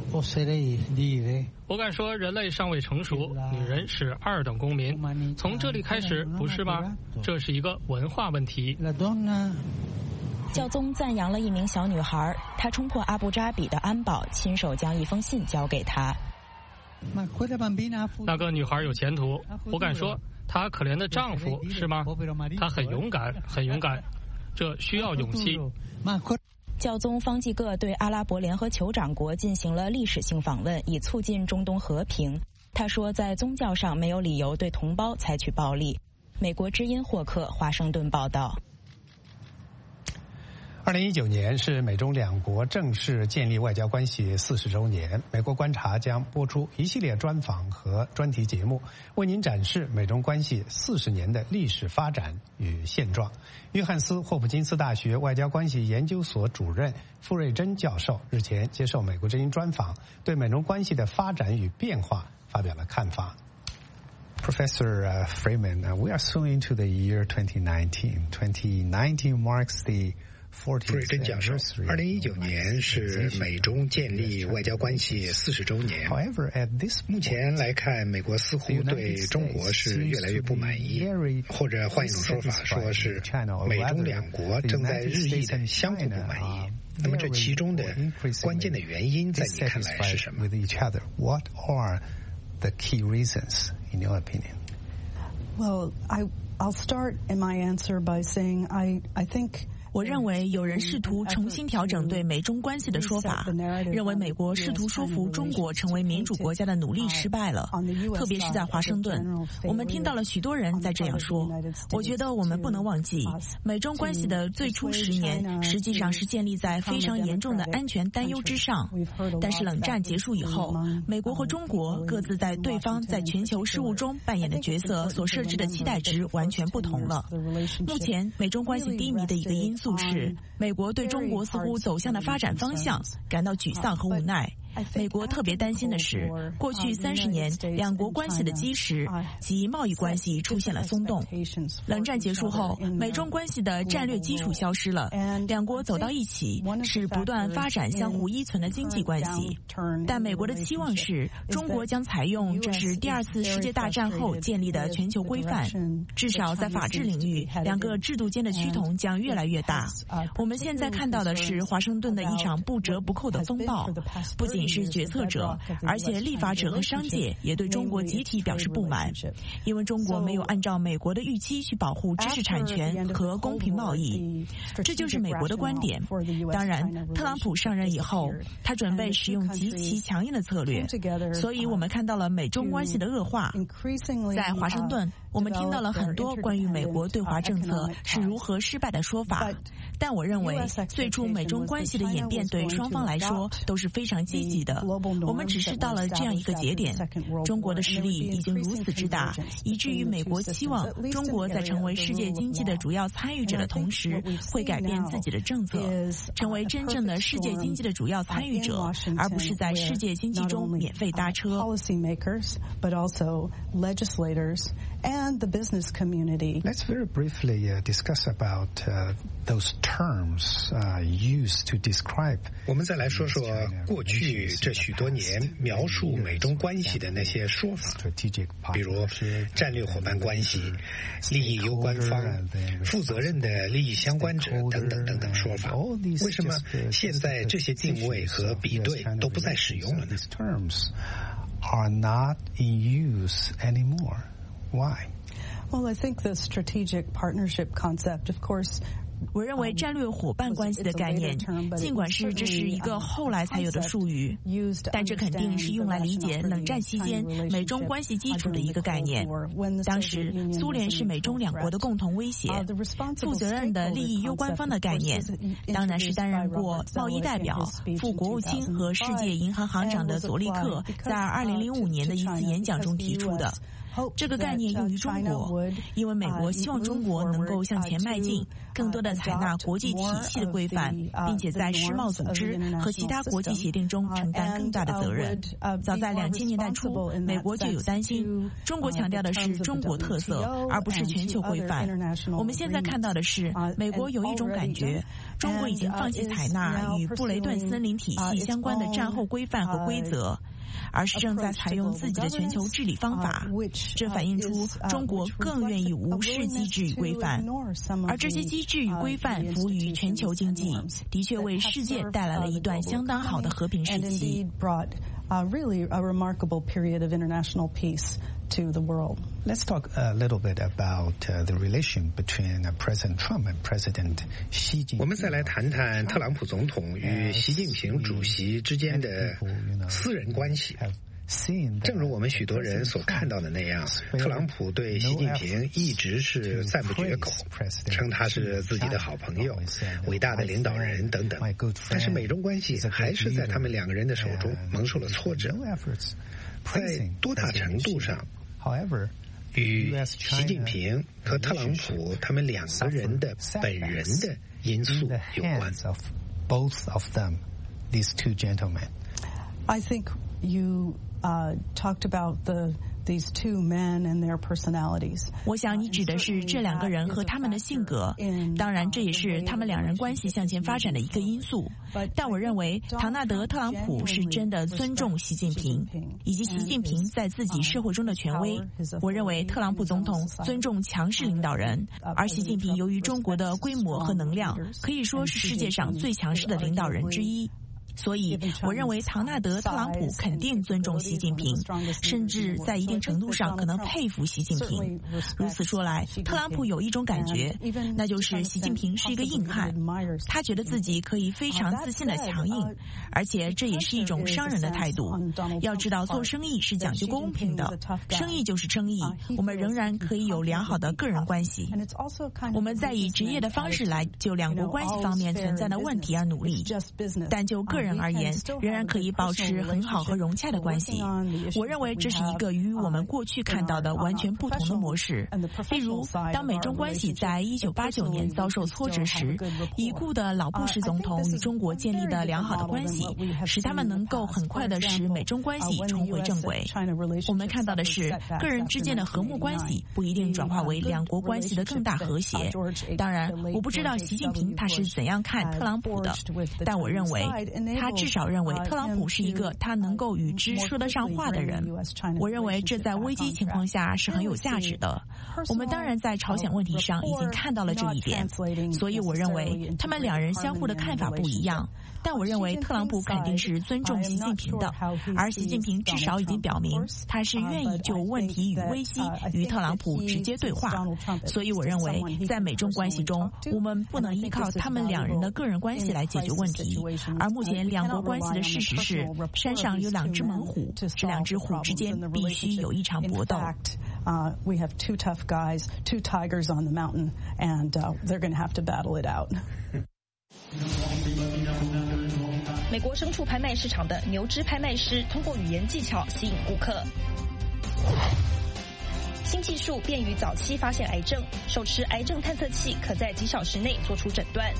我敢说，人类尚未成熟，女人是二等公民。从这里开始，不是吗？这是一个文化问题。 教宗赞扬了一名小女孩，她冲破阿布扎比的安保，亲手将一封信交给她。 那个女孩有前途，我敢说，她可怜的丈夫是吗？她很勇敢，很勇敢，这需要勇气。 教宗方济各对阿拉伯联合酋长国进行了历史性访问，以促进中东和平。他说，在宗教上没有理由对同胞采取暴力。美国之音霍克华盛顿报道。 二零一九年是美中两国正式建立外交关系四十周年，美国观察将播出一系列专访和专题节目，为您展示美中关系四十年的历史发展与现状。约翰斯霍普金斯大学外交关系研究所主任傅瑞珍教授日前接受美国之音专访，对美中关系的发展与变化发表了看法。Professor uh, Freeman, uh, we are soon into the year twenty nineteen. twenty nineteen marks the 傅瑞珍教授，二零一九年是美中建立外交关系四十周年。目前来看，美国似乎对中国是越来越不满意，或者换一种说法，说是美中两国正在日益的相互不满意。那么这其中的关键的原因，在你看来是什么？ What are the key reasons, in your opinion? Well, I I'll start in my answer by saying I I think. 我认为有人试图重新调整对美中关系的说法，认为美国试图说服中国成为民主国家的努力失败了，特别是在华盛顿，我们听到了许多人在这样说。我觉得我们不能忘记，美中关系的最初十年实际上是建立在非常严重的安全担忧之上，但是冷战结束以后，美国和中国各自在对方在全球事务中扮演的角色所设置的期待值完全不同了。目前美中关系低迷的一个因素是，美国对中国似乎走向的发展方向感到沮丧和无奈。美国特别担心的是，过去三十年两国关系的基石及贸易关系出现了松动。冷战结束后，美中关系的战略基础消失了，两国走到一起是不断发展相互依存的经济关系。但美国的期望是，中国将采用这是第二次世界大战后建立的全球规范，至少在法治领域，两个制度间的趋同将越来越大。我们现在看到的是华盛顿的一场不折不扣的风暴，不仅是决策者，而且立法者和商界也对中国集体表示不满，因为中国没有按照美国的预期去保护知识产权和公平贸易，这就是美国的观点。当然，特朗普上任以后，他准备使用极其强硬的策略，所以我们看到了美中关系的恶化。在华盛顿，我们听到了很多关于美国对华政策是如何失败的说法，但我认为最初美中关系的演变对双方来说都是非常积极的。我们只是到了这样一个节点，中国的实力已经如此之大，以至于美国期望中国在成为世界经济的主要参与者的同时，会改变自己的政策，成为真正的世界经济的主要参与者，而不是在世界经济中免费搭车。 And the business community. Let's very briefly uh, discuss about uh, those terms uh, used to describe. 我们再来说说过去这许多年描述美中关系的那些说法，比如战略伙伴关系、利益攸关方、负责任的利益相关者等等等等说法。为什么现在这些定位和比对都不再使用了呢？ Terms are not in use anymore. Why? Well, I think the strategic partnership concept, of course, 我认为战略伙伴关系的概念，尽管是这是一个后来才有的术语，但这肯定是用来理解冷战期间美中关系基础的一个概念。当时苏联是美中两国的共同威胁。负责任的利益攸关方的概念，当然是担任过贸易代表、副国务卿和世界银行行长的佐利克在二零零五年的一次演讲中提出的。这个概念用于中国，因为美国希望中国能够向前迈进，更多的采纳国际体系的规范，并且在世贸组织和其他国际协定中承担更大的责任。早在两千年代初，美国就有担心，中国强调的是中国特色，而不是全球规范。我们现在看到的是，美国有一种感觉，中国已经放弃采纳与布雷顿森林体系相关的战后规范和规则，而是正在采用自己的全球治理方法，这反映出中国更愿意无视机制与规范，而这些机制与规范服务于全球经济，的确为世界带来了一段相当好的和平时期。 Uh, really a remarkable period of international peace to the world. Let's talk a little bit about uh, the relation between uh, President Trump and President Xi Jinping. 我们再来谈谈特朗普总统与习近平主席之间的私人关系。正如我们许多人所看到的那样，特朗普对习近平一直是赞不绝口，称他是自己的好朋友、伟大的领导人等等。但是美中关系还是在他们两个人的手中蒙受了挫折。在多大程度上，与习近平和特朗普他们两个人的本人的因素有关。 Both of them, these two gentlemen. I think you uh, talked about the these two men and their personalities. 我想你指的是这两个人和他们的性格，当然这也是他们两人关系向前发展的一个因素。但我认为唐纳德·特朗普是真的尊重习近平，以及习近平在自己社会中的权威。我认为特朗普总统尊重强势领导人，而习近平由于中国的规模和能量，可以说是世界上最强势的领导人之一。所以，我认为唐纳德·特朗普肯定尊重习近平，甚至在一定程度上可能佩服习近平。如此说来，特朗普有一种感觉，那就是习近平是一个硬汉，他觉得自己可以非常自信的强硬，而且这也是一种商人的态度。要知道，做生意是讲究公平的，生意就是生意，我们仍然可以有良好的个人关系。我们在以职业的方式来就两国关系方面存在的问题而努力，但就个人而言，仍然可以保持很好和融洽的关系。我认为这是一个与我们过去看到的完全不同的模式。例如，当美中关系在一九八九年遭受挫折时，已故的老布什总统与中国建立的良好的关系，使他们能够很快地使美中关系重回正轨。我们看到的是，个人之间的和睦关系不一定转化为两国关系的更大和谐。当然，我不知道习近平他是怎样看特朗普的，但我认为他至少认为特朗普是一个他能够与之说得上话的人。我认为这在危机情况下是很有价值的。我们当然在朝鲜问题上已经看到了这一点，所以我认为他们两人相互的看法不一样。但我认为特朗普肯定是尊重习近平的，而习近平至少已经表明他是愿意就问题与危机与特朗普直接对话。所以我认为在美中关系中，我们不能依靠他们两人的个人关系来解决问题。而目前两国关系的事实是，山上有两只猛虎，这两只虎之间必须有一场搏斗。 Uh, we have two tough guys, two tigers on the mountain, and uh, they're going to have to battle it out. 美国牲畜拍卖市场的牛只拍卖师通过语言技巧吸引顾客。新技术便于早期发现癌症，手持癌症探测器可在几小时内做出诊断。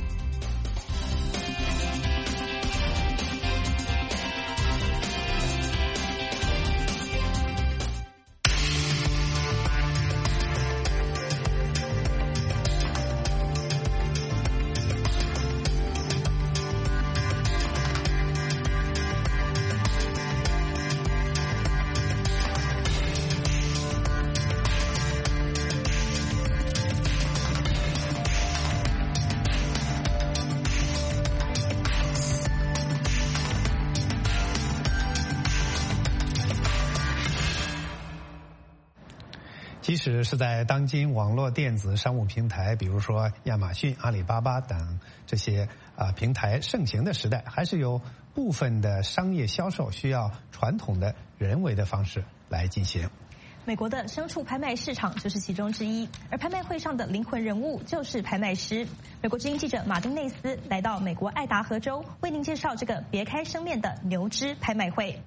即使是在当今网络电子商务平台，比如说亚马逊、阿里巴巴等这些啊平台盛行的时代，还是有部分的商业销售需要传统的人为的方式来进行。 美国的牲畜拍卖市场就是其中之一，而拍卖会上的灵魂人物就是拍卖师。美国之音记者马丁内斯来到美国爱达荷州，为您介绍这个别开生面的牛只拍卖会。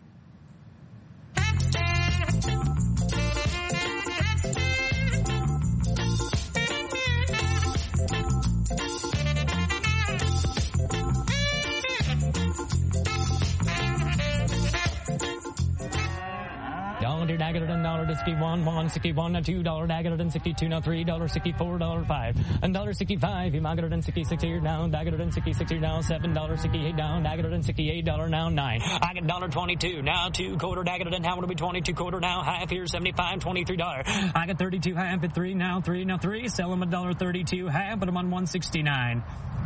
Dollar dagger and dollar sixty one one sixty one and two dollar dagger and sixty two now three dollar sixty four dollar five and dollar sixty five you magger and sixty six here now dagger and sixty six here now seven dollar sixty eight down dagger and sixty eight dollar now nine I get dollar twenty two now two quarter dagger and how would it be twenty two quarter now half here seventy five twenty three dollar I got thirty two half at three now three now three sell them a dollar thirty two half but I'm on one sixty nine.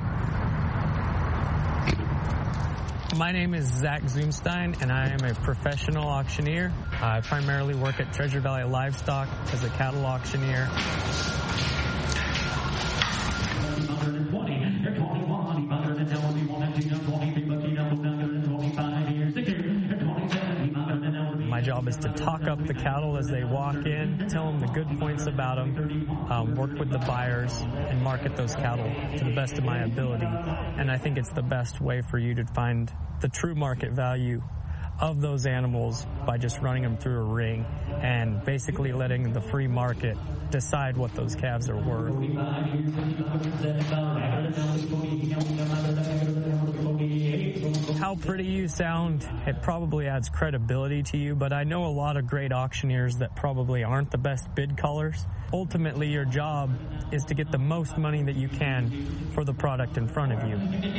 My name is Zach Zoomstein, and I am a professional auctioneer. I primarily work at Treasure Valley Livestock as a cattle auctioneer. My job is to talk up the cattle as they walk in, tell them the good points about them, um, work with the buyers, and market those cattle to the best of my ability. And I think it's the best way for you to find the true market value of those animals by just running them through a ring and basically letting the free market decide what those calves are worth. How pretty you sound, it probably adds credibility to you, but I know a lot of great auctioneers that probably aren't the best bid callers. Ultimately, your job is to get the most money that you can for the product in front of you.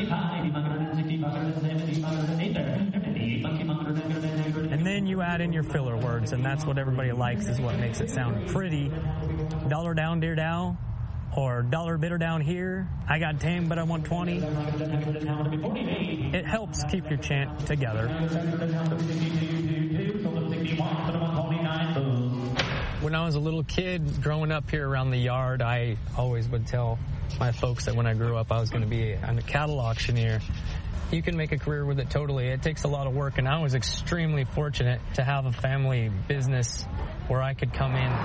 And then you add in your filler words, and that's what everybody likes, is what makes it sound pretty. Dollar down, dear down, or dollar bidder down here. I got ten, but I want twenty. It helps keep your chant together. When I was a little kid growing up here around the yard, I always would tell my folks that when I grew up I was going to be a cattle auctioneer. You can make a career with it totally. It takes a lot of work, and I was extremely fortunate to have a family business where I could come in.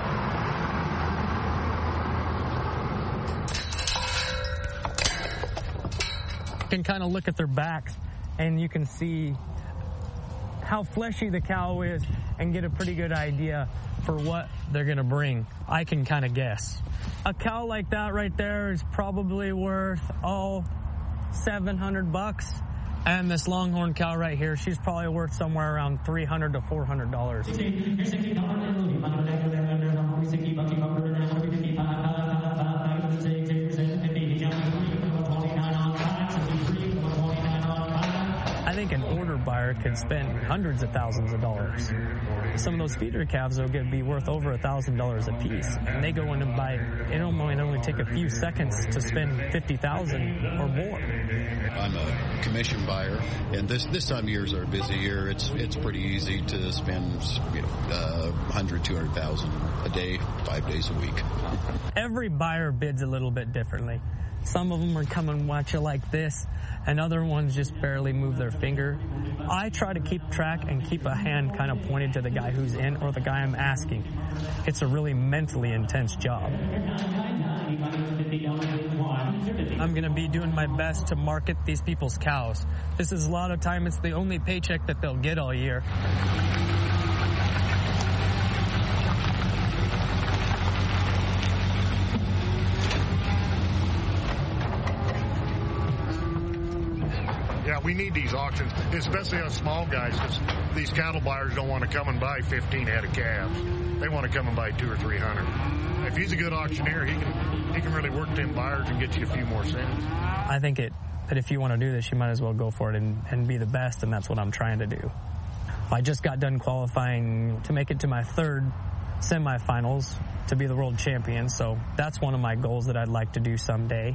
You can kind of look at their backs and you can see how fleshy the cow is and get a pretty good idea for what they're going to bring. I can kind of guess. A cow like that right there is probably worth, oh, seven hundred bucks. And this longhorn cow right here, she's probably worth somewhere around three hundred to four hundred dollars. I think an order buyer could spend hundreds of thousands of dollars. Some of those feeder calves are going to be worth over a thousand dollars a piece, and they go in and buy. It might only take a few seconds to spend fifty thousand or more. I'm a commission buyer, and this this time of year is our busy year. It's it's pretty easy to spend, you know, uh, one hundred, two hundred thousand a day, five days a week. Every buyer bids a little bit differently. Some of them are coming watch you like this, and other ones just barely move their finger. I try to keep track and keep a hand kind of pointed to the guy who's in or the guy I'm asking. It's a really mentally intense job. I'm going to be doing my best to market these people's cows. This is a lot of time, it's the only paycheck that they'll get all year. Yeah, we need these auctions, especially us small guys, because these cattle buyers don't want to come and buy fifteen head of calves. They want to come and buy two or three hundred. If he's a good auctioneer, he can he can really work them buyers and get you a few more cents. I think it that if you want to do this, you might as well go for it and, and be the best, and that's what I'm trying to do. I just got done qualifying to make it to my third semifinals to be the world champion, so that's one of my goals that I'd like to do someday.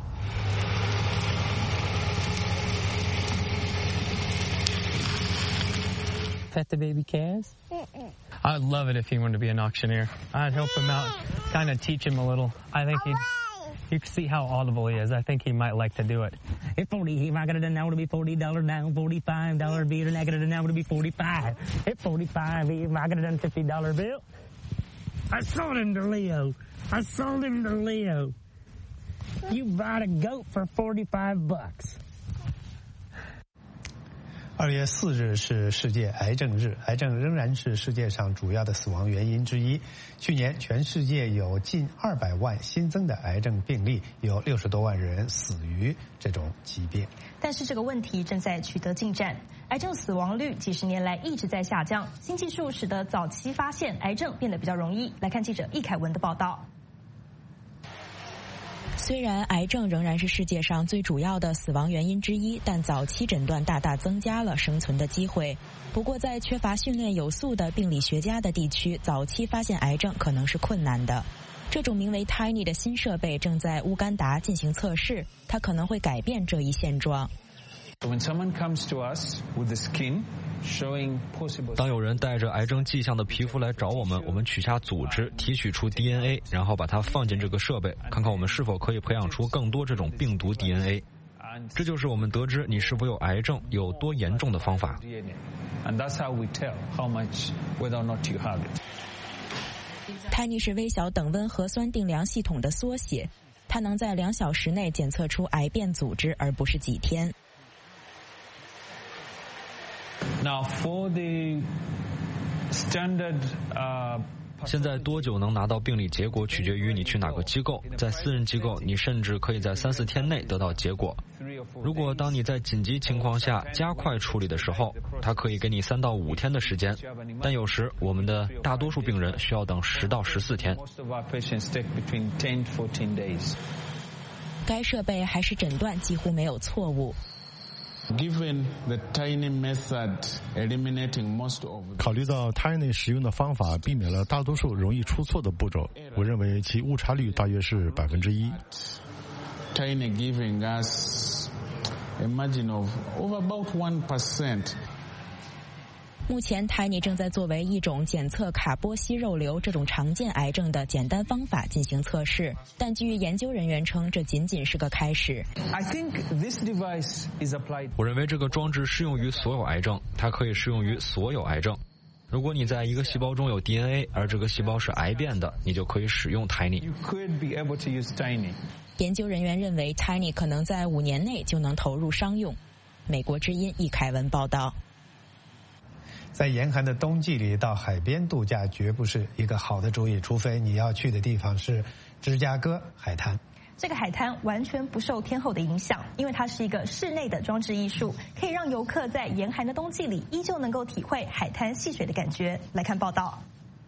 Pet the baby calves? Mm-mm. I'd love it if he wanted to be an auctioneer. I'd help him out, kind of teach him a little. I think he'd, you can see how audible he is. I think he might like to do it. It's forty, if I got it now to be forty dollars down, forty-five dollars bill, and I got it now to be forty-five. It's forty-five, if I got it on fifty dollar bill. I sold him to Leo. I sold him to Leo. You bought a goat for forty-five bucks. 二月四日是世界癌症日，癌症仍然是世界上主要的死亡原因之一。去年全世界有近二百万新增的癌症病例，有六十多万人死于这种疾病。 但是这个问题正在取得进展，癌症死亡率几十年来一直在下降。新技术使得早期发现癌症变得比较容易。来看记者易凯文的报道。 虽然癌症仍然是世界上最主要的死亡原因之一，但早期诊断大大增加了生存的机会。不过，在缺乏训练有素的病理学家的地区，早期发现癌症可能是困难的。这种名为 Tiny 的新设备正在乌干达进行测试，它可能会改变这一现状。 When someone comes to us with the skin showing possible， 当有人带着癌症迹象的皮肤来找我们，我们取下组织，提取出 D N A， 然后把它放进这个设备，看看我们是否可以培养出更多这种病毒 D N A。这就是我们得知你是否有癌症有多严重的方法。 And that's how we tell how much whether or not you have it. Tiny 是微小等温核酸定量系统的缩写，它能在两小时内检测出癌变组织，而不是几天。 Now for the standard, uh, 现在多久能拿到病理结果取决于你去哪个机构，在私人机构，你甚至可以在三四天内得到结果。如果当你在紧急情况下加快处理的时候，它可以给你三到五天的时间，但有时我们的大多数病人需要等十到十四天。 该设备还是诊断几乎没有错误。 考虑到 Tiny 使用的方法避免了大多数容易出错的步骤，我认为其误差率大约是百分之一。 Tiny giving us a margin of over about one percent. 目前 Tiny 正在作为一种检测卡波西肉瘤这种常见癌症的简单方法进行测试，但据研究人员称，这仅仅是个开始。 I think this device is applied. 我认为这个装置适用于所有癌症，它可以适用于所有癌症。如果你在一个细胞中有 D N A， 而这个细胞是癌变的，你就可以使用 Tiny。 You could be able to use Tiny. 研究人员认为 Tiny 可能在五年内就能投入商用。美国之音易凯文报道。 在严寒的冬季里到海边度假绝不是一个好的主意，除非你要去的地方是芝加哥海滩。 这个海滩完全不受天候的影响，因为它是一个室内的装置艺术，可以让游客在严寒的冬季里依旧能够体会海滩戏水的感觉。来看报道。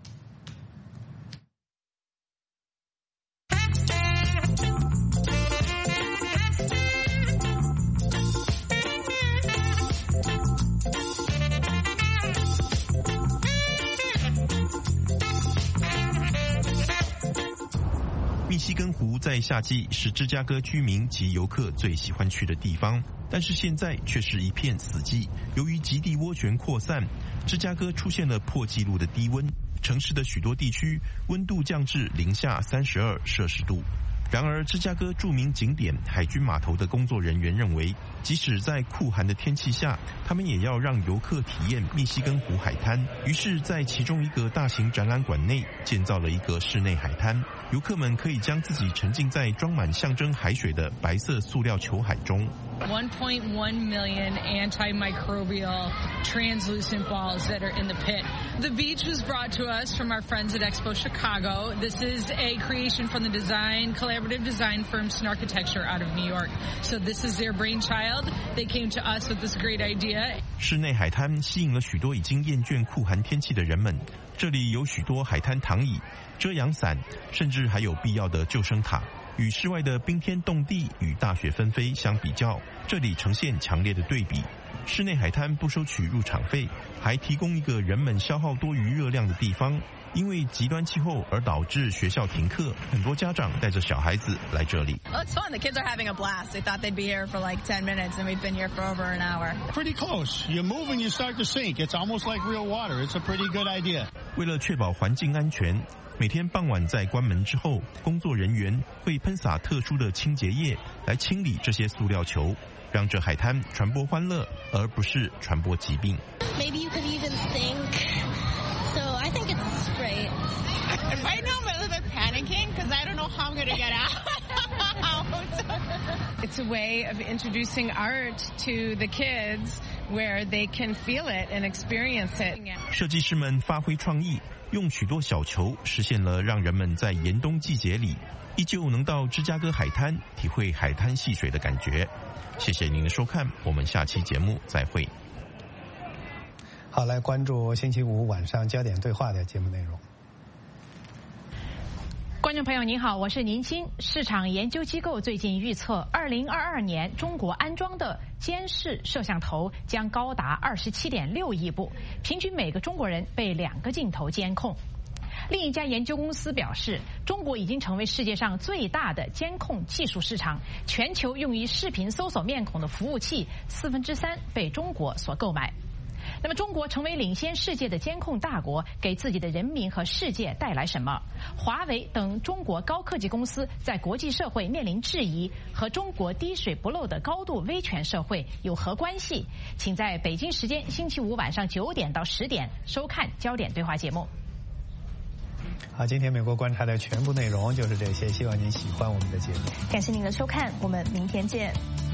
密西根湖在夏季是芝加哥居民及游客最喜欢去的地方，但是现在却是一片死寂。由于极地涡旋扩散，芝加哥出现了破纪录的低温，城市的许多地区温度降至零下三十二摄氏度。然而，芝加哥著名景点海军码头的工作人员认为，即使在酷寒的天气下，他们也要让游客体验密西根湖海滩。于是，在其中一个大型展览馆内建造了一个室内海滩，游客们可以将自己沉浸在装满象征海水的白色塑料球海中。 one point one million antimicrobial translucent balls that are in the pit. The beach was brought to us from our friends at Expo Chicago. This is a creation from the design, collaborative design firm Snarchitecture out of New York. So this is their brainchild. They came to us with this great idea. 室内海滩吸引了许多已经厌倦酷寒天气的人们。这里有许多海滩躺椅、遮阳伞，甚至还有必要的救生塔。与室外的冰天冻地与大雪纷飞相比较，这里呈现强烈的对比。室内海滩不收取入场费，还提供一个人们消耗多余热量的地方。因为极端气候而导致学校停课，很多家长带着小孩子来这里。 Well, it's fun. The kids are having a blast. They thought they'd be here for like ten minutes, and we've been here for over an hour. Pretty close. You move and you start to sink. It's almost like real water. It's a pretty good idea. 为了确保环境安全，每天傍晚在关门之后，工作人员会喷洒特殊的清洁液来清理这些塑料球，让这海滩传播欢乐，而不是传播疾病。 Maybe you could even think. So I think it's great. Right now I'm a little bit panicking because I don't know how I'm going to get out. It's a way of introducing art to the kids where they can feel it and experience it. 设计师们发挥创意，用许多小球实现了让人们在严冬季节里依旧能到芝加哥海滩体会海滩戏水的感觉。谢谢您的收看，我们下期节目再会。 好，来关注星期五晚上焦点对话的节目内容。 观众朋友您好，我是宁鑫。市场研究机构最近预测，二零二二年中国安装的监视摄像头将高达二十七点六亿部，平均每个中国人被两个镜头监控。另一家研究公司表示，中国已经成为世界上最大的监控技术市场，全球用于视频搜索面孔的服务器四分之三被中国所购买。那么中国成为领先世界的监控大国，给自己的人民和世界带来什么？华为等中国高科技公司在国际社会面临质疑，和中国滴水不漏的高度威权社会有何关系？请在北京时间星期五晚上九点到十点收看焦点对话节目。 好，今天美国观察的全部内容就是这些，希望您喜欢我们的节目。 感谢您的收看，我们明天见。